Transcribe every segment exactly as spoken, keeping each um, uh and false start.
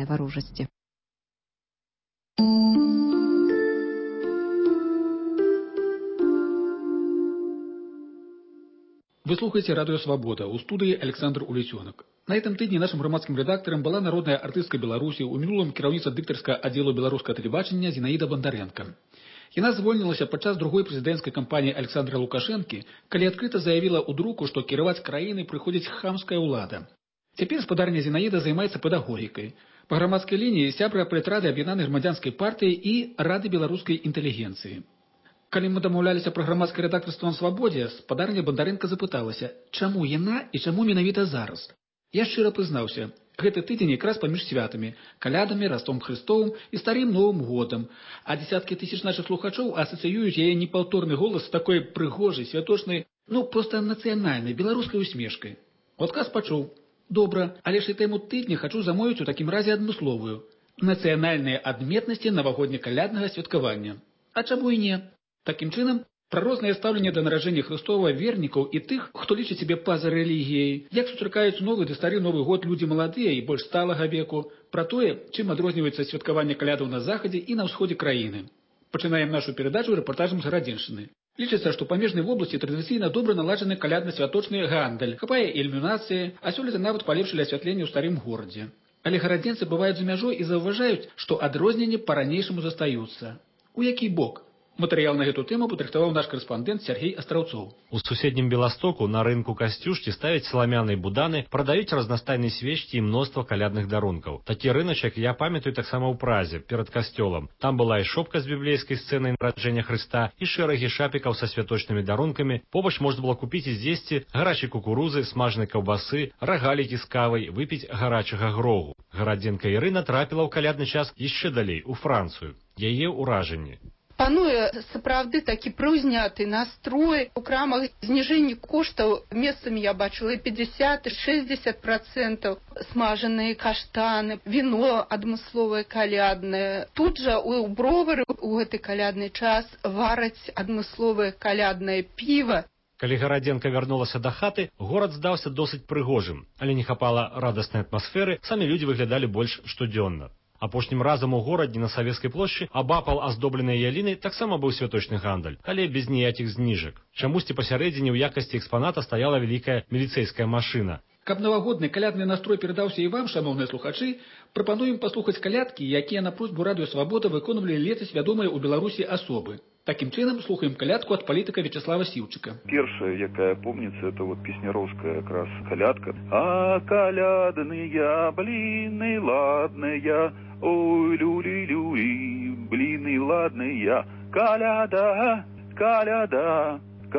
варожасці. Вы слухаете «Радио Свобода», у студии Александр Улетенок. На этом тыдні нашим громадским редактором была народная артыстка Беларусі, у мінулым кіраўніца дыктарскага аддзелу беларускага тэлебачання Зінаіда Бандаренко. Яна звольнілася падчас другой прэзідэнцкай кампаніі Александра Лукашэнкі, калі адкрыта заявіла ў друку, што кіраваць краіны прыходзіць хамская ўлада. Цяпер спадарня Зінаіда займаецца педагогікай. Па грамадскай лініі сябра прэтрады аб'яднанай грамадзянскай партыі і Рады беларускай інтэлігенцыі. Калі мы дамаўляліся пра грамадскае рэдактарства на Свабодзе, спадарня Бандаренко запыталася, чаму яна і чаму менавіта зараз. Я шчыра прызнаўся, гэты тыдзень якраз паміж святамі, калядамі, Растом Христовым і старым Новым годам, а дзесяткі тысяч нашых слухачоў асацыююць яе непаўторны голас з такой прыгожай, святочнай, ну, проста нацыянальнай, беларускай усмешкай. У адказ пачуў, добра, але ж і тэму тыдня хачу замовіць у такім разе адмысловую. Нацыянальныя адметнасці навагодня-каляднага святкавання. А чаму і не? Такім чынам, пра рознае стаўленне да нараджэння Хрыстова вернікаў і тых, хто лічыць сябе па-за рэлігіяй, як сустракаюць новы ды стары Новы год людзі маладыя і больш сталага веку, пра тое, чым адрозніваецца святкаванне калядаў на захадзе і на ўсходзе краіны. Пачынаем нашу перадачу рэпартажам з гарадзеншчыны. Лічыцца, што па межнай вобласці традыцыйна добра наладжаны калядна-святочны гандаль, хапае ілюмінацыі, а сёлета нават палепшылі асвятленне ў старым горадзе. Але гарадзенцы бываюць за мяжой і заўважаюць, што адрозненні па-ранейшаму застаюцца. У які бок? Матэрыял на гэту тэму падрыхтаваў наш карэспандэнт Сергей Астраўцоў. У суседнім Беластоку на рынку Касцюшкі ставяць саламяныя буданы, прадаюць разнастайныя свечкі і мноства калядных дарункаў. Такі рыначак я памятаю таксама ў Празе, перад касцёлам. Там была і шопка з біблейскай сцэнай нараджэння Хрыста, і шэрагі шапікаў са святочнымі дарункамі. Побач можна было купіць і з'есці гарачай кукурузы, смажанай каўбасы, рагалікі з кавай, выпіць гарачага грогу. Гарадзенка Ірына трапіла ў калядны час яшчэ далей, у Францыю. Яе ўражанні. Пануе сапраўды такі прыўзняты настрой. У крамах зніжэнне коштаў месцамі я бачыла і пятьдесят, і шестьдесят процентаў. Смажаныя каштаны, віно адмысловае каляднае. Тут жа у бровары у гэты калядны час вараць адмысловае каляднае піва. Калі Гарадзенка вярнулася да хаты, горад здаўся досыць прыгожым, але не хапала радаснай атмасферы, самі людзі выглядалі больш штодзённа. Апошнім разам у горадзе на Савецкай плошчы абапал аздобленай ялінай таксама быў святочны гандаль, але без ніякіх зніжак. Чамусьці пасярэдзіне ў якасці экспаната стаяла вялікая міліцэйская машына. Каб навагодны калядны настрой перадаўся і вам, шановныя слухачы, прапануем паслухаць калядкі, якія на просьбу Радыё Свабода выконвалі летась вядомыя ў Беларусі асобы. Такім чынам слухаем калядку ад палітыка Вячеслава Сіўчыка. Першая, якая помніцца, это вот песняроўская якраз калядка. А калядныя бліны ладныя, ой, люлі-люлі, бліны ладныя, каляда, каляда.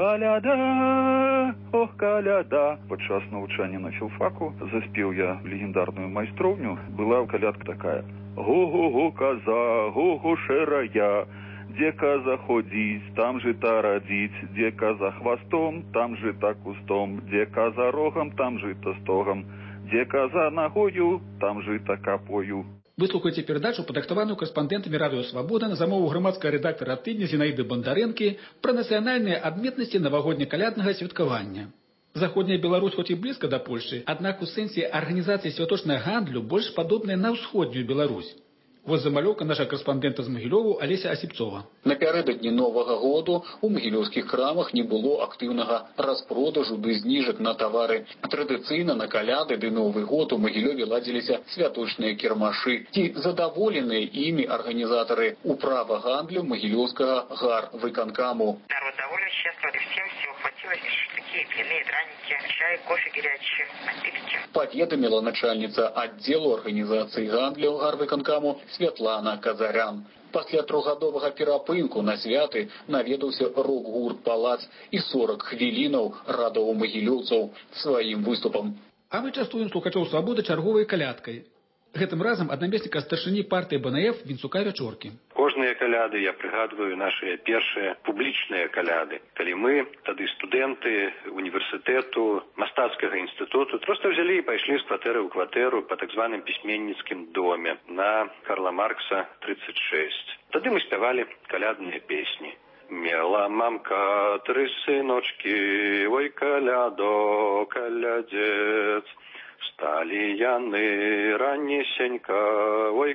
Каляда, ох, каляда. Падчас навучання на філфаку заспеў я легендарную майстроўню. Была калядка такая. Го-го-го, коза, го-го, шэрая. Дзе коза ходзіць, там жыта радзіць. Дзе коза хвастом, там жыта кустом. Дзе коза рогам, там жыта стогам. Дзе коза нагою, там жыта капою. Вы слухаеце перадачу, падрыхтаваную карэспандэнтамі Радыё Свабода на замову грамадскага рэдактара тыдня Зінаіды Бандарэнкі пра нацыянальныя адметнасці навагодня-каляднага святкавання. Заходняя Беларусь хоць і блізка да Польшчы, аднак у сэнсе арганізацыі святочнага гандлю больш падобная на ўсходнюю Беларусь. Вось замалёўка наша карэспандэнта з Магілёву Алеся Асіпцова. Напярэдадні Новага году у магілёўскіх крамах не было актыўнага распродажу ды зніжак на тавары. Традыцыйна на каляды ды Новы год у Магілёве ладзіліся святочныя кірмашы. Ці задаволеныя імі арганізатары управа гандлю магілёўскага гарвыканкаму. Народ довольно счастлив, всем всего хватило, такие блины, драники, чай, кофе горячий, напитки. Поведомила начальница отделу организации гандлю гарвыканкаму Святлана Казарян. Пасля трохгадовага перапынку на святы наведаўся рок-гурт «Палац» і сорок хвілінаў радаў магілёўцаў сваім выступам. А мы частуем слухачоў Свабоды чарговай калядкай. Гэтым разам ад намесніка старшыні партыі бэ эн эф Вінцука Вячоркі. Кожныя каляды я прыгадваю нашыя першыя публічныя каляды. Калі мы, тады студэнты універсітэту, мастацкага інстытуту, проста взялі і пайшлі з кватэры ў кватэру па так званым пісьменніцкім доме на Карла Маркса тридцать шесть. Тады мы спявалі калядныя песні. Мела мамка тры сыночки, ой, калядо, калядзец. Сталі яны раннесенька, ой,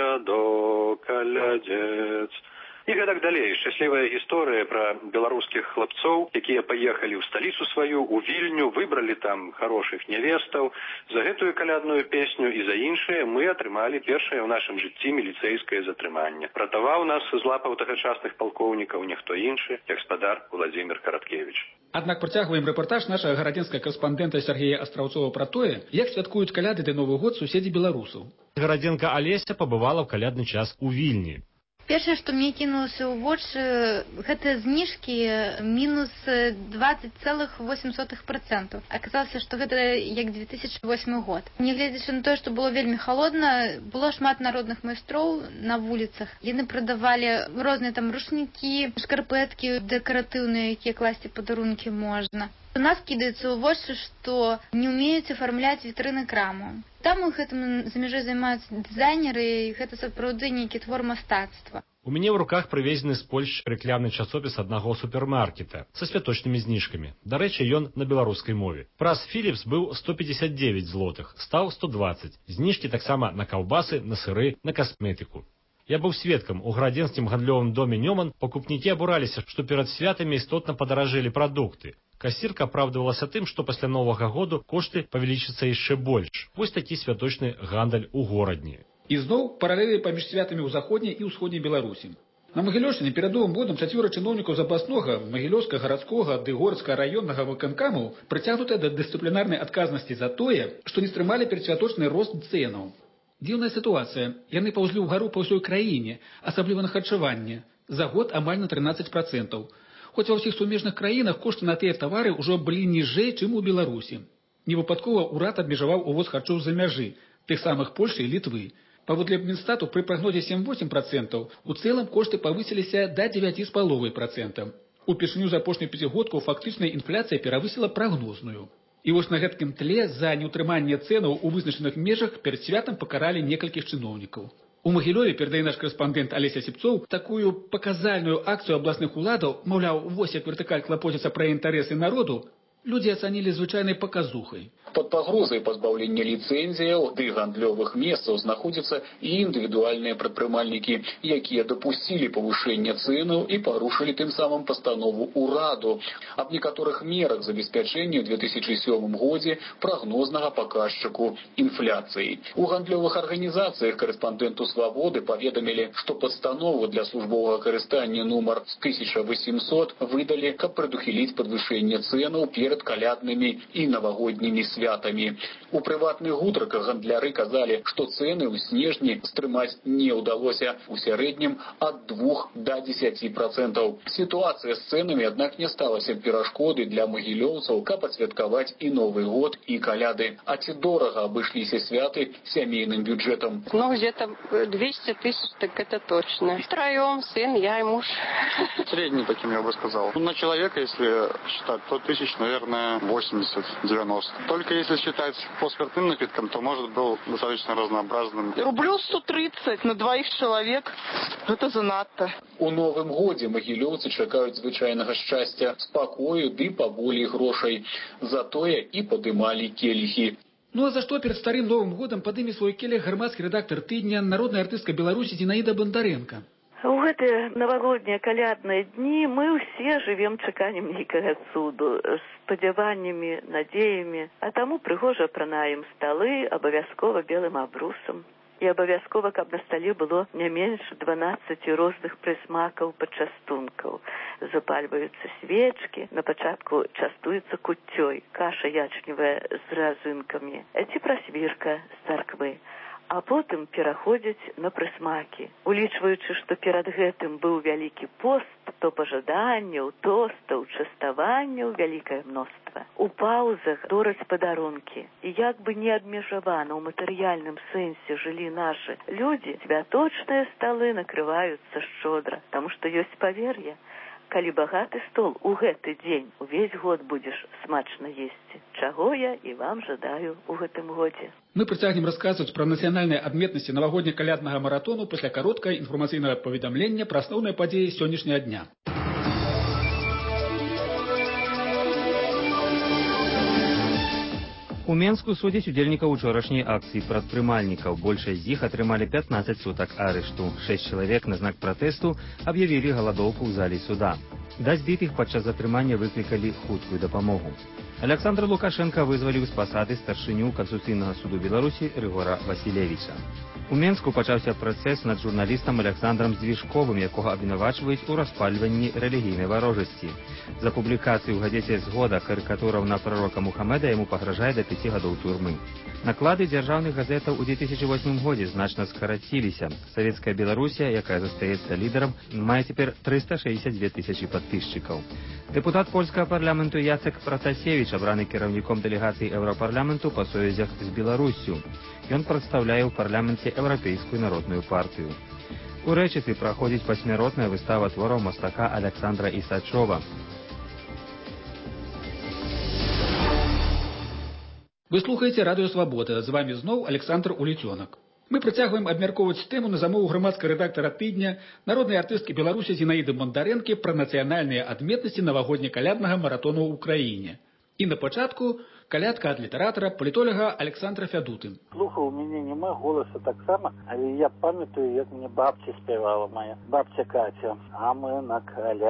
калядо, калядзец. І гэтак далей. Шчаслівая гісторыя пра беларускіх хлапцоў, якія паехалі ў сталіцу сваю, у Вільню, выбралі там хорошых нявестаў. За гэтую калядную песню і за іншыя мы атрымалі першае ў нашым жыцці міліцэйскае затрыманне. Ратаваў нас з лапаў тагачасных палкоўнікаў ніхто іншы, як спадар Уладзімір Караткевіч. Аднак працягваем рэпартаж нашага гарадзенскага карэспандэнта Сергея Астраўцова пра тое, як святкуюць каляды ды Новы год суседзі беларусаў. Гарадзенка Алеся пабывала ў калядны час у Вільні. Першае, што мне кінулася ў вочы, гэта зніжкі мінус двадцать целых восемь сотых процента. Аказалася, што гэта як две тысячы восьмы год. Нягледзячы на тое, што было вельмі халодна, было шмат народных майстроў на вуліцах. Яны прадавалі розныя там рушнікі, шкарпэткі дэкаратыўныя, якія класці падарункі можна. У нас кідаецца ў вочы, што не ўмеюць афармляць вітрыны краму. Там у гэтым за мяжой займаюцца дызайнеры, і гэта сапраўды нейкі твор мастацтва. У мяне ў руках прывезены з Польшчы рэкламны часопіс аднаго супермаркета са святочнымі зніжкамі. Дарэчы, ён на беларускай мове. Праз Philips быў сто пятьдесят девять злотых, стаў сто двадцать. Зніжкі таксама на каўбасы, на сыры, на касметыку. Я быў сведкам, у гарадзенскім гандлёвым доме Нёман пакупнікі абураліся, што перад святамі істотна падаражэлі прадукты. Касірка апраўдвалася тым, што пасля Новага году кошты павялічацца яшчэ больш. Вось такі святочны гандаль у горадні. І зноў паралелі паміж святамі ў заходняй і ўсходняй Беларусі. На Магілёўшчыне перад Новым годам чацвёра чыноўнікаў з абласнога, Магілёўскага гарадскога ды горскага раённага выканкамаў прыцягнутыя да дысцыплінарнай адказнасці за тое, што не стрымалі перадсвяточны рост цэнаў. Дзіўная сітуацыя. Яны паўзлі ўгару па ўсёй краіне, асабліва на харчаванне. За год амаль на трынаццаць процентаў. Хоць ва ўсіх сумежных краінах кошты на тыя тавары ўжо былі ніжэй, чым у Беларусі. Невыпадкова ўрад абмежаваў увоз харчоў з-за мяжы, тых самых Польшы і Літвы. Паводле Мінстату пры прагнозе сем-восемь процентаў у цэлым кошты павысіліся да дзевяць з паловай процента. Упершыню за апошнюю пяцігодку фактычная інфляцыя перавысіла прагнозную. І вось на гэткім тле за неўтрыманне цэнаў у вызначаных межах перад святам пакаралі некалькіх чыноўнікаў. У Магілёве, перадае наш карэспандэнт Алеся Сіпцоў, такую паказальную акцыю абласных уладаў, маўляў, вось як вертыкаль клапоціцца пра інтарэсы народу, людзі ацанілі звычайнай паказухай. Под пагрозай пазбаўлення ліцэнзіяў ды гандлёвых месцаў знаходзяцца і індывідуальныя прадпрымальнікі, якія дапусцілі павышэння цэнаў і парушылі тым самым пастанову ўраду аб некаторых мерах забеспячэння ў две тысячы сёмым годзе прагнознага паказчыку інфляцыі. У гандлёвых арганізацыях карэспандэнту Свабоды паведамілі, што пастанову для службовага карыстання нумар тысяча восемьсот выдалі, каб прадухіліць падвышэнне цэнаў перад каляднымі і навагоднімі святамі. У прыватных гутарках гандляры казалі, што цэны ў снежні стрымаць не ўдалося ў сярэднім ад двух да дзесяці процентаў. Сітуацыя з цэнамі, аднак, не сталася перашкоды для магілёўцаў, каб адсвяткаваць і Новы год, і каляды. А ці дорага абышліся святы сямейным бюджетам? Ну, где-то двести тысяч, так это точно. Втроем, сын, я и муж. Средний таким, я бы сказал. На человека, если считать, то тысяч, наверное, восемьдесят-девяносто. Только если считать по спиртным напиткам, то, может, был достаточно разнообразным. Рублю сто тридцать на двоих человек. Это занадто. У Новым годзе магілёўцы чакаюць звычайнага шчасця, спакою ды паболей грошай. Затое і падымалі келіхі. Ну а за што перад старым Новым годам падыме свой келіх грамадскі рэдактар тыдня, народная артыстка Беларусі Зінаіда Бандарэнка? У гэтыя навагоднія калядныя дні мы ўсе жывем чаканнем нейкага цуду, з спадзяваннямі, надзеямі, а таму прыгожа апранаем сталы абавязкова белым абрусам. І абавязкова, каб на стале было не менш дванаццаці розных прысмакаў пачастункаў. Запальваюцца свечкі, на пачатку частуецца куццёй, каша ячневая з разынкамі, ці прасвірка з царквы. А потым пераходзяць на прысмакі. Улічваючы, што перад гэтым быў вялікі пост, то пажаданняў, тостаў, частаванняў вялікае мноства. У паўзах дораць падарункі. І як бы не абмежавана ў матэрыяльным сэнсе жылі нашы людзі, святочныя сталы накрываюцца шчодра, таму што ёсць павер'е. Калі багаты стол у гэты дзень увесь год будзеш смачна есці, чаго я і вам жадаю ў гэтым годзе. Мы працягнем расказваць пра нацыянальныя адметнасці навагодня-каляднага маратону пасля кароткага інфармацыйнага паведамлення пра асноўныя падзеі сённяшняга дня. У Менску судзяць удзельнікаў учорашняй акцыі прадпрымальнікаў. Большасць з іх атрымалі пятнаццаць сутак арышту. Шэсць чалавек на знак пратэсту аб'явілі галадоўку ў зале суда. Да збітых падчас затрымання выклікалі хуткую дапамогу. Александр Лукашенко вызваліў з пасады старшыню Конституцыйнага суду Беларусі Рыгора Васілевіча. У Менску пачаўся працэс над журналістам Александром Здвижковым, якога абвінавачваюць у распальванні рэлігійнай варожасці. За публікацыю ў газеце «Згода» карыкатураў на прарока Мухаммеда яму пагражае да пяці гадоў турмы. Наклады дзяржаўных газетаў у две тысячи восьмым годзе значна скараціліся. Савецкая Беларусія, якая застаецца лідарам, мае цяпер трыста шэсцьдзесят дзве тысячы падпісчыкаў. Дэпутат польскага парламенту Яцек Пратасевіч абраны кіраўніком дэлегацыі Еўрапарламенту па сувязях з Беларуссю. Ён прадстаўляе ў парламенце Еўрапейскую народную партыю. У Рэчыцы праходзіць пасмяротная выстава твораў мастака Александра Ісачова. Вы слухаеце радыё «Свабода». З вами зноў Александр Уліцёнак. Мы працягваем абмяркоўваць тэму на замову грамадскага рэдактара тыдня, народнай артысткі Беларусі Зінаіды Бондарэнкі пра нацыянальныя адметнасці навагодне-каляднага маратону ў краіне. І на пачатку калядка ад літаратара, палітолага Александра Фядуты. Слухаў, у мяне няма голаса таксама, але я памятаю, як мне бабця спявала моя, бабця Катя. А мы на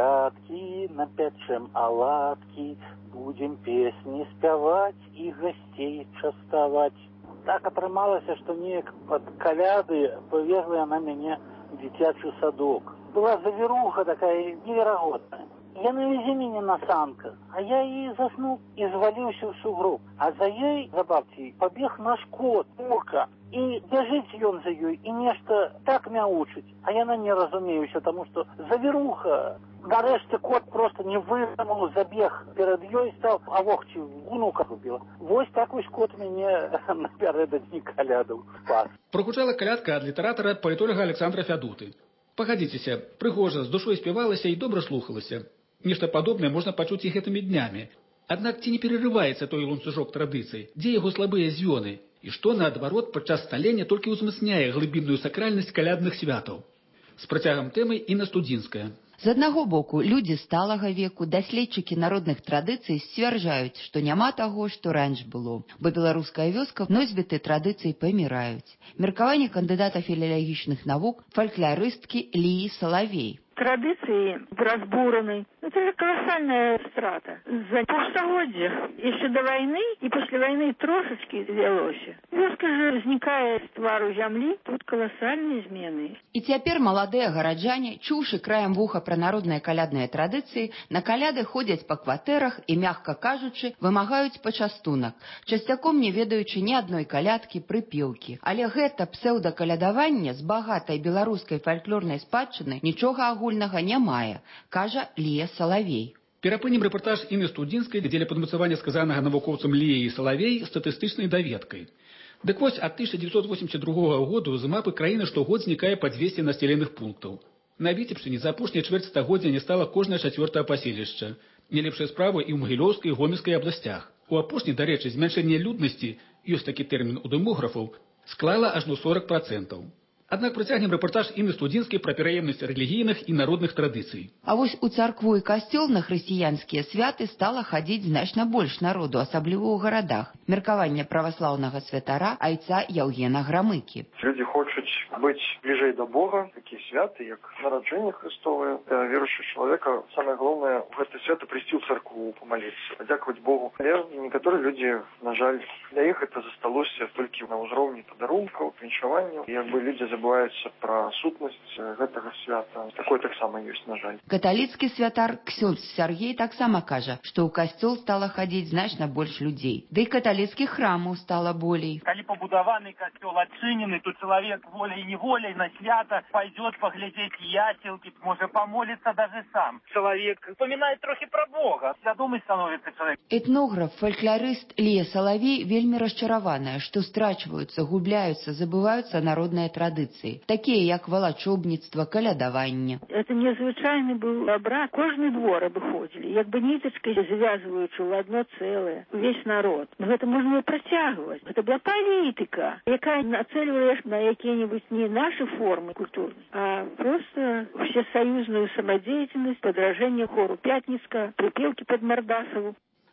калядкі напячэм аладкі, будем песні спяваць і гасцей частаваць. Так атрымалася, што неяк пад каляды павезла яна мяне ў дзіцячы садок. Была завіруха такая неверагодная. Яна везе мяне на санках, а я і заснуў і зваліўся ў сугроб. А за ёй, за бабцей, пабег наш кот, Мурка. І бяжыць ён за ёй, і нешта так мяучыць. А яна не разумеюся, таму што завіруха. Нарэшце кот проста не вытрымаў, забег перад ёй стаў, а вохці унука губіла. Вось так вось кот мяне напярэдадні калядаў спас. Прагучала калядка ад літаратара, палітолага Александра Фядуты. Пагадзіцеся, прыгожа, з душой спявалася і добра слухалася. Нешта падобнае можна пачуць і гэтымі днямі. Аднак ці не перарываецца той ланцужок традыцый? Дзе яго слабыя звёны? І што, наадварот, падчас сталення толькі ўзмацняе глыбінную сакральнасць калядных святаў? З працягам тэмы Інна Студзінская. З аднаго боку, людзі сталага веку, даследчыкі народных традыцый сцвярджаюць, што няма таго, што раньш было, бо беларуская вёска носьбіты традыцый паміраюць. Меркаванне кандыдата філалагічных навук, фальклорысткі Ліі Салавей. Традиции разбураны. Это же колоссальная страта. За полстагоддзя, еще до войны и после войны трошечки велось. Вёска же возникает с твару земли, тут колоссальные измены. И теперь молодые городжане, чуўшы краем вуха про народные калядные традиции, на каляды ходят по кватэрах и, мягко кажучи, вымагаюць пачастунак, часцяком не ведаючы ни одной калядкі, прыпеўкі. Але гэта псеўдакалядаванне з багатай беларускай фальклорнай спадчыны нічога агульнага не мае, кажа Лія Салавей. Перапынем рэпартаж Інны Студзінскай дзеля падмацавання сказанага навукоўцам Ліяй Салавей статыстычнай даведкай. Дык вось, ад тысяча дзевяцьсот восемьдесят другога году з мапы краіны штогод знікае па дзвесце населеных пунктаў. На Віцебшчыне за апошнія чвэрць стагоддзя не стала кожнае чацвёртае паселішча. Не лепшая справа і ў Магілёўскай і Гомельскай абласцях. У апошняй, дарэчы, змяншэнне люднасці, ёсць такі тэрмін у дэмографаў, склала ажно сорок процентаў. Аднак працягнем рэпартаж Інны Студзінскай пра пераемнасць рэлігійных і народных традыцый. А вось у царкву і касцёл на хрысціянскія святы стала хадзіць значна больш народу, асабліва ў гарадах. Меркаванне праваслаўнага святара айца Яўгена Грамыкі. Людзі хочуць быць бліжэй да Бога, такія святы, як нараджэнне Христовае. Для веруючага чалавека самае галоўнае ў гэта свята прыйсці ў царкву, памаліцца, падзякаваць Богу. Але некаторыя людзі, на жаль, для іх гэта засталося толькі на ўзроўні падарункаў, віншаванняў. Як бы людзі забываюцца пра сутнасць гэтага свята. Такое таксама ёсць, на жаль. Каталіцкі святар ксёндз Сяргей таксама кажа, што ў касцёл стала хадзіць значна больш людзей. Ды і каталіцкіх храмаў стала болей. Калі пабудаваны касцёл адчынены, то чалавек волей-неволей на свята пойдет поглядеть яселки, может помолиться даже сам. Человек вспоминает трохи про Бога, свядомый становится человек. Этнограф, фольклорыст Лія Салавей вельмі расчараваная, што страчваюцца, губляюцца, забываюцца народныя традыцыі, такія як валачобніцтва, калядаванне. Это незвычайны быў абрад. Кожны двор абыходзілі, як бы нітачкай завязваючы ў адно цэлае, увесь народ. Но гэта можна і працягваць. Гэта была палітыка, якая нацэльвае на якія-нибудь не наши формы культурные, а просто всесоюзную самодеятельность, подражение хору Пятницка, припевки под Мордасову.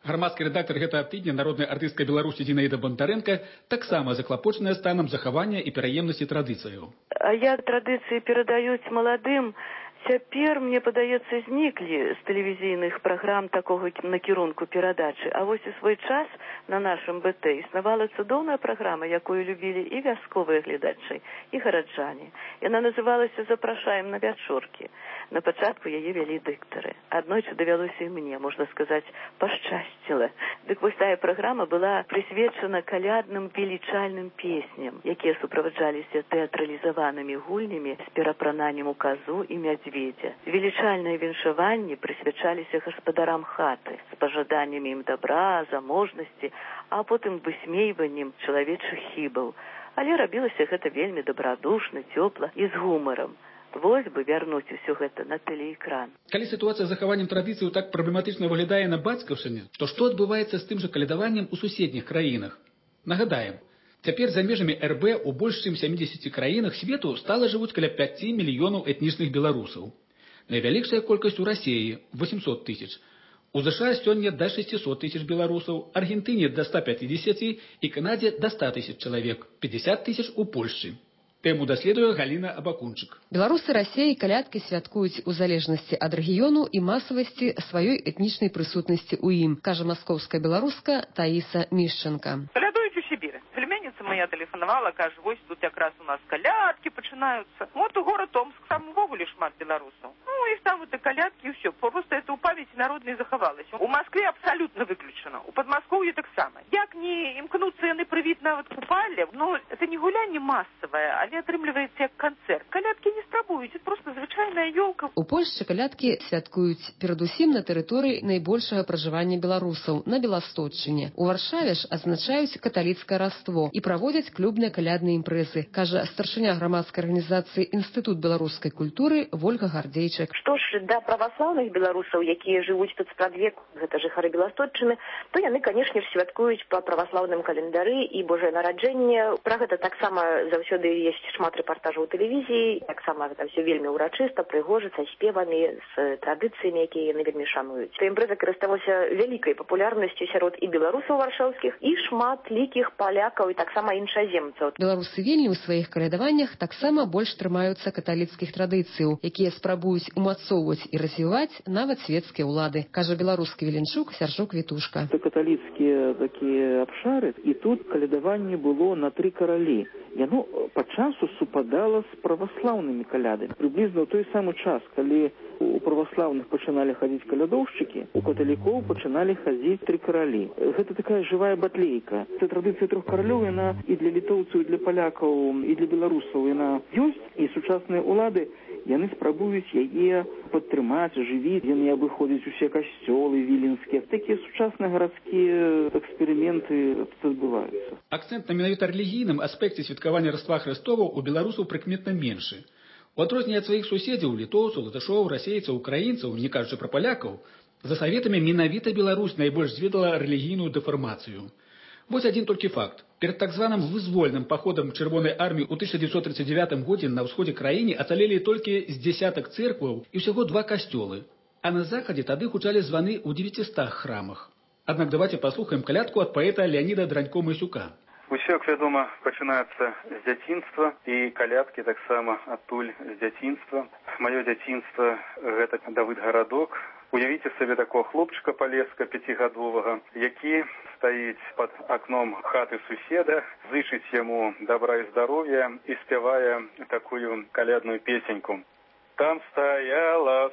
Грамадскі рэдактар гэтага тыдня народнай артыстка Беларусі Зінаіда Бондаренко таксама заклапочаная станам захавання і пераемнасці традыцыяў. А як традыцыі перадаюць маладым, цяпер, мне падаецца, зніклі з тэлевізійных праграм такога накірунку перадачы. А вось у свой час на нашым бэ тэ існавала цудоўная праграма, якую любілі і вясковыя гледачы, і гараджане. Яна называлася «Запрашаем на вячоркі». На пачатку яе вялі дыктары. Аднойчы давялося і мне, можна сказаць, пашчасціла. Дык вось тая праграма была прысвечана калядным велічальным песням, якія суправаджаліся тэатралізаванымі гульнямі з перапрананнем у казу і мядзведзя. Велічальныя віншаванні прысвячаліся гаспадарам хаты з пажаданнямі ім добра, заможнасці, а потым высмейваннем чалавечых хібаў. Але рабілася гэта вельмі дабрадушна, цёпла і з гумарам. Вось бы вярнуць усё гэта на тэлеэкран. Калі сітуацыя з захаваннем традыцыяў так праблематычна выглядае на бацькаўшчыне, то што адбываецца з тым жа калядаваннем у суседніх краінах? Нагадаем, цяпер за межамі эр бэ ў больш чым сямідзесяці краінах свету стала жывуць каля пяці мільёнаў этнічных беларусаў. Найвялікшая колькасць у Расіі – восемьсот тысяч. У ЗША сёння да шестисот тысяч беларусаў, Аргентыне да ста пятидесяти і Канадзе да ста тысяч чалавек, пятьдесят тысяч у Польшчы. Тэму даследуе Галіна Абакунчык. Беларусы Расіі калядкі святкуюць у залежнасці ад рэгіёну і масавасці сваёй этнічнай прысутнасці ў ім, кажа маскоўская беларуска Таіса Мішченка. Калядуюць у Сібіры. Племянніца моя тэлефанавала, кажа, вось тут якраз у нас калядкі пачынаюцца. Вот у горад Томск там увогуле шмат беларусаў. Ну, іх там вот и калядкі, і ўсё. Просто это у памяти народнай захавалася. У Москве абсолютно выключана. У Падмаскоўя таксама. Як не імкнуцца яны прывіць нават купалле, ну, это не гулянне масавае, але атрымліваецца як канцэрт. Калядкі не спрабуюць, это просто звычайная ёлка. У Польшчы калядкі святкуюць перадусім на тэрыторыі найбольшага пражывання беларусаў на Беласточчыне. У Варшаве ж адзначаюць каталіцкае раство і праводзяць клубныя калядныя імпрэзы, кажа старшыня грамадскай арганізацыі Інстытут беларускай культуры Вольга Гардзейчык. Што ж да праваслаўных беларусаў, якія жывуць тут спрадвеку, гэта жыхары Беласточчыны, то яны, канешне ж, святкуюць па праваслаўным календары і Божае нараджэнне. Пра гэта таксама заўсёды ёсць шмат рэпартажаў у тэлевізіі, таксама гэта ўсё вельмі ўрачыста, прыгожа, са спевамі, з традыцыямі, якія яны вельмі шануюць. Тая імпрэза карысталася вялікай папулярнасцю сярод і беларусаў варшаўскіх, і шмат лікіх палякаў і таксама іншаземцаў. Беларусы Вільні ў сваіх калядаваннях таксама больш трымаюцца каталіцкіх традыцыяў, якія спрабуюць умацоўваць і развіваць нават свецкія ўлады, кажа беларускі віленчук Сяржук Вітушка. Это каталіцкія такія абшары, і тут калядаванне было на тры каралі. Яно па часу супадала з праваслаўнымі калядамі. Прыблізна ў той самы час, калі у праваслаўных пачыналі хадзіць калядоўшчыкі, у каталікоў пачыналі хадзіць тры каралі. Гэта такая жывая батлейка. Эта традыцыя трох каралёў, яна і для літоўцаў, і для палякаў, і для беларусаў яна ёсць, і сучасныя ўлады яны спрабуюць яе падтрымаць, ажывіць, яны абыходзяць усе касцёлы віленскія. Такія сучасныя гарадскія эксперыменты адбываюцца. Акцэнт на менавіта рэлігійным аспекце святкавання Раства Хрыстова у беларусаў прыкметна меншы. У адрозненне ад сваіх суседзяў, літоўцаў, латышоў, расейцаў, украінцаў, не кажучы пра палякаў, за саветамі менавіта Беларусь найбольш зведала рэлігійную дэфармацыю. Вось адзін толькі факт. Перад так званым вызвольным паходам Чырвонай арміі ў тысяча дзевяцьсот тридцать девятым годзе на ўсходзе краіны ацалелі толькі з дзясятак цэркваў і ўсяго два касцёлы. А на захадзе тады гучалі званы ў девяцістах храмах. Аднак давайте паслухаем калядку ад паэта Леаніда Дранько-Масюка. Усё, як вядома, пачынаецца з дзяцінства, і калядкі таксама адтуль з дзяцінства. Маё дзяцінства гэта Давыд Гарадок. Уявіце сабе такого хлопчыка палеска пяцігадовага, які стаіць пад акном хаты суседа, зычыць яму добра і здароўя і спявае такую калядную песеньку. Там стояла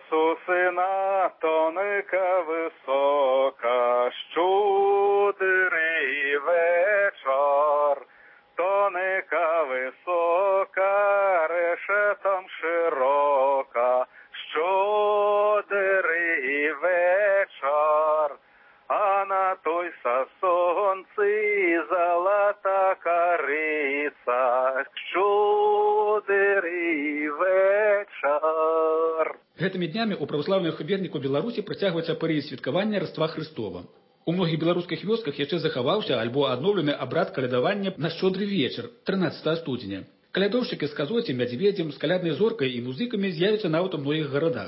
сосна тонка висока, щудрий вечор. Тонка висока, решетом широка, щудрий вечор. А на той сосонці золота корица, щудрий вечор. Гэтымі днямі ў праваслаўных вернікаў Беларусі працягваецца перыяд святкавання Раства Хрыстова. У многіх беларускіх вёсках яшчэ захаваўся альбо адноўлены абрад калядавання на шчодры вечар, трынаццатага студзеня. Калядоўшчыкі з казой ці мядзведзем, з каляднай зоркай і музыкамі з'явяцца нават у многіх гарадах.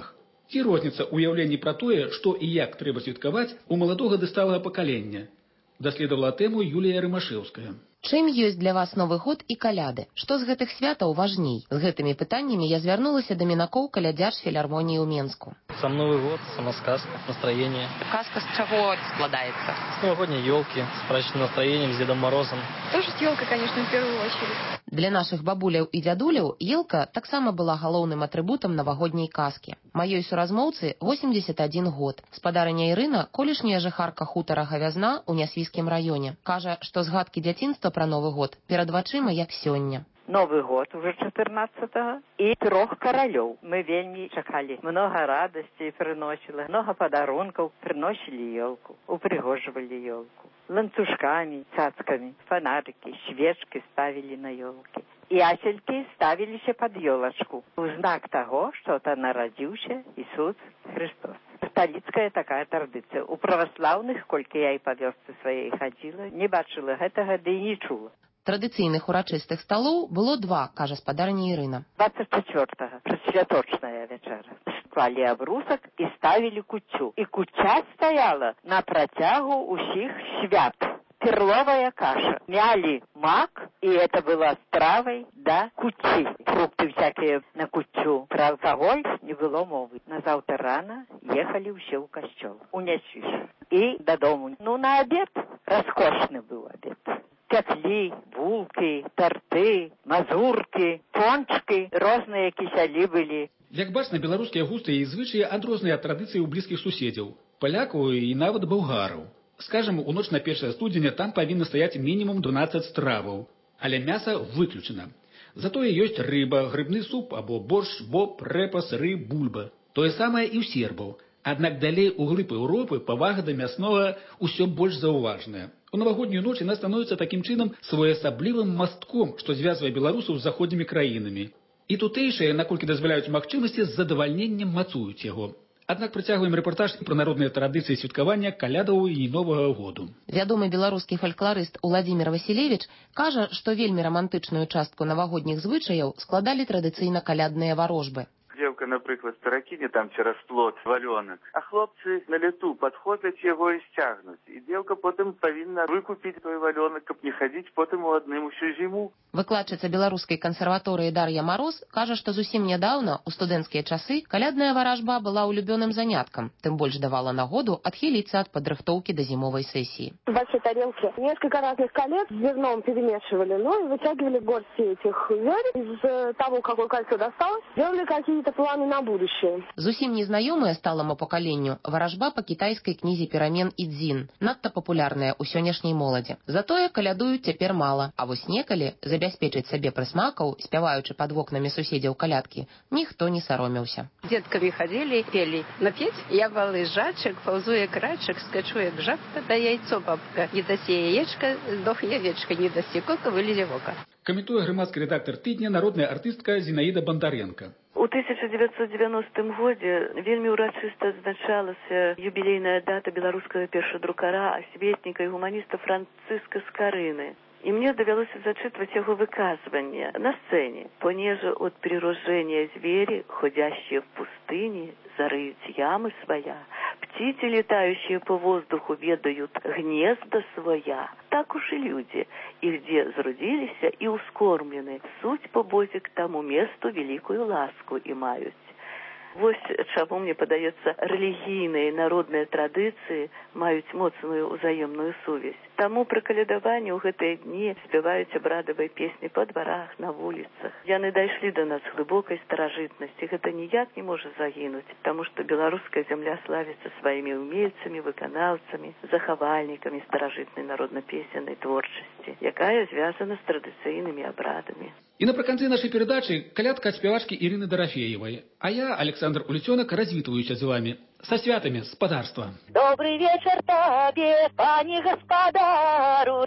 Ці розніца ўяўленні пра тое, што і як трэба святкаваць у маладога ды сталага пакалення? Даследавала тэму Юлія Рымашэўская. Чым ёсць для вас Новы год і каляды? Што з гэтых святаў важней? З гэтымі пытаннямі я звярнулася да мінакоў калядзяж філармоніі ў Менску. Сам Новый год, сама сказка, настроение. Казка с чего складается? С новогодней елки, с праздничным настроением, с Дедом Морозом. Тоже с елкой, конечно, в первую очередь. Для нашых бабуляў і дзядуляў елка таксама была галоўным атрыбутам навагодняй казкі. Маёй суразмоўцы восемьдесят один год. Спадарыня Ірына, колішняя жыхарка хутара Гавязна ў Нясвійскім раёне. Кажа, што згадкі дзяцінства пра Новы год перад вачыма як сёння. Новый год уже четырнадцатого и трех королев. Мы вельми чакали. Много радости приносило, много подарунков. Приносили елку, упригоживали елку. Ланцужками, цацками, фонарики, свечки ставили на елке. И асельки ставили еще под елочку. В знак того, что это народился Иисус Христос. Столицкая такая традиция. У православных, сколько я и по вёсцы своей ходила, не бачила этого, да и не чула. Традыцыйных урачыстых сталоў было два, кажа спадарыня Ірына. двадцать четвёртого святочная вечера. Клали обрусок и ставили кутю. И кутя стояла на протягу усіх свят. Перловая каша. Мяли мак, и это было стравой до кути. Фрукты всякие на кутю. Про алкоголь не было мовы. На завтра рано ехали все в костел. Унесли. И до дому. Ну, на обед. Роскошный был обед. Пекли, булки, торты, мазурки, пончики, розные кисели были. Як бачна, беларускія густы і звычаі адрозныя ад традыцыі ў блізкіх суседзяў, палякаў і нават балгараў. Скажем, у ноч на першае студзеня там павінна стаяць мінімум дванаццаць страваў, але мяса выключана. Затое ёсць рыба, грыбны суп або борщ, боб, рэпа, сыры, бульба. Тое самае і ў сербаў. Аднак далей у глыб Еўропы павага да мяснога ўсё больш заўважная. У навагоднюю ноч яна становіцца такім чынам своеасаблівым мастком, што звязвае беларусаў з заходнімі краінамі. І тутэйшыя, наколькі дазваляюць магчымасці, з задавальненнем мацуюць яго. Аднак працягваем рэпартаж пра народныя традыцыі святкавання калядаў і Новага году. Вядомы беларускі фалькларыст Уладзімір Васілевіч кажа, што вельмі рамантычную частку навагодніх звычаяў складалі традыцыйна калядныя варожбы. Дзеўка, напрыклад, перакіне там цераз плот валёнак, а хлопцы на лету падхопяць яго і сцягнуць. І дзеўка потым павінна выкупіць той валёнак, каб не хадзіць потым у адным усю зіму. Выкладчыца беларускай кансерваторыі Дар'я Мароз кажа, што зусім нядаўна, у студэнцкія часы, калядная варажба была улюбёным заняткам, тым больш давала нагоду адхіліцца ад падрыхтоўкі да зімовай сесіі. В большой тарелке несколько разных колец с зерном перемешивали, ну и вытягивали горсти этих зерен из того, какое кольцо досталось, делали какие-то планы на будущее. Зусім незнаёмая сталаму пакаленню варажба па кітайскай кнізе перамен і дзін, надта папулярная ў сённяшняй моладзі. Затое калядуюць цяпер мала, а вось некалі забяспечыць сабе прысмакаў, спяваючы пад вокнамі суседзяў калядкі, ніхто не саромеўся. Детками ходили, пели. Напеть я балыжачек, паўзу як рачек, скачу як жабка, да яйцо бабка. Не дасе яечка, здохне вечка, не дасе кока, вылезе вока. Каментуе грамадскі рэдактар тыдня народная артыстка Зінаіда Бандаренко. У тысяча девятьсот девяностым годзе вельмі ўрачыста адзначалася юбілейная дата беларускага першадрукара, асветніка і гуманіста Францыска Скарыны. И мне довелось зачитывать его выказывания на сцене. «Понеже от прирождения звери, ходящие в пустыне, зарыют ямы своя, птицы, летающие по воздуху, ведают гнезда своя, так уж и люди, и где зародились и ускормлены, суть по Бозе к тому месту великую ласку имают». Вось чаму мне падаецца, рэлігійныя і народныя традыцыі маюць моцную ўзаемную сувязь. Таму пры калядаванні ў гэтыя дні спяваюць абрадавыя песні па дварах, на вуліцах. Яны дайшлі да нас глыбокай старажытнасці. Гэта ніяк не можа загінуць, таму што беларуская зямля славіцца сваімі ўмельцамі, выканаўцамі, захавальнікамі старажытнай народна-песеннай творчасці, якая звязана з традыцыйнымі абрадамі. І напрыканцы нашай перадачы калядка ад спявачкі Ірыны Дарафеевай. А я, Александр Улицёнок, развітваюся з вами. Со святами, спадарства. Добрый вечер тебе, пани господару,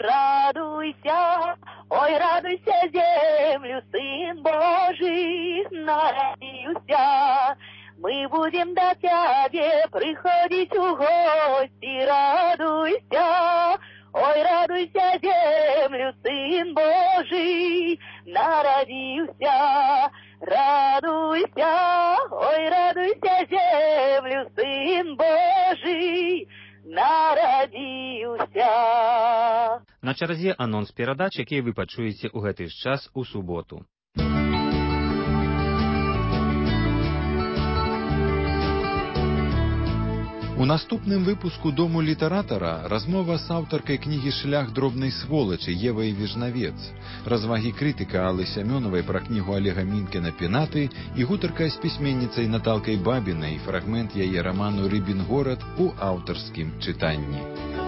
радуйся, ой, радуйся, землю, сын Божий, народился. Мы будем до тебе приходить в гости, радуйся, ой, радуйся, землю, сын Божий, народился. Радуйся, Ой, радуйся, землю, Сын Божий народился. На чарзе анонс перадач, якія вы пачуеце ў гэты ж час у суботу. У наступным выпуску «Дому літаратара» размова з аўтаркай кнігі «Шлях дробнай сволачы» Евай Вежнавец, развагі крытыка Аллы Сямёнавай пра кнігу Олега Мінкіна «Пенаты» і гутарка з пісьменніцай Наталкай Бабінай, фрагмент яе раману «Рыбін горад» у аўтарскім чытанні.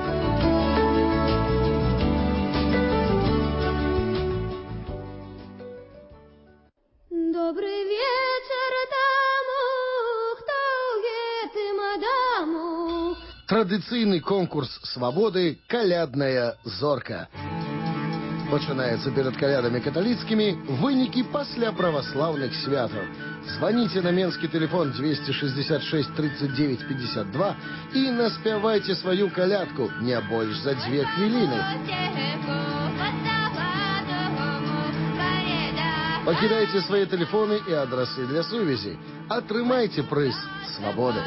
Добрый вечер тому, кто гэтым адаму. Традыцыйны конкурс свабоды «Калядная зорка». Пачынаецца перад калядамі каталіцкімі, вынікі пасля праваслаўных святаў. Званіце на менскі тэлефон двести шестьдесят шесть тридцать девять пятьдесят два і наспявайце сваю калядку не больш за дзве хвіліны. Пакідайце свае тэлефоны і адрасы для сувязі. Атрымайце прыз свабоды.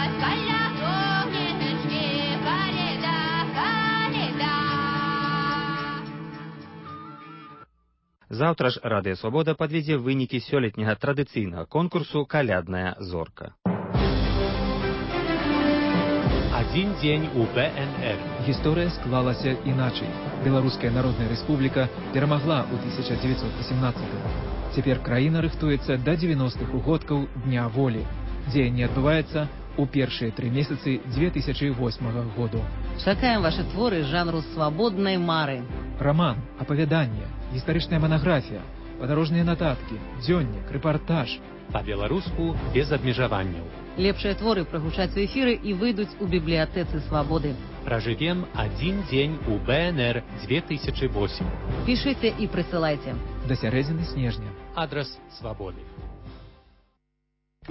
Заўтра ж Радыё Свабода падведзе вынікі сёлетняга традыцыйнага конкурсу «Калядная зорка». Один день у бэ эн эр. Гісторыя склалася іначай. Беларуская Народная Рэспубліка перамагла ў тысяча девятьсот восемнадцатым. Цяпер краіна рыхтуецца да дзевяностых угодкаў Дня волі. Дзеянне адбываецца у першыя тры месяцы дзве тысячы восьмага году. Чакаем ваши творы жанру свабоднай мары. Роман, апавяданне, гістарычная манаграфія, падарожныя нататкі, дзённік, рэпартаж. Па-беларуску без абмежаванняў. Лепшыя творы прагучаць у эфіры і выйдуць у бібліятэцы свабоды. Пражывем один день у бэ эн эр две тысячи восемь. Пішыце і прысылайце. До сярэдзіны снежня. Адрес свабоды.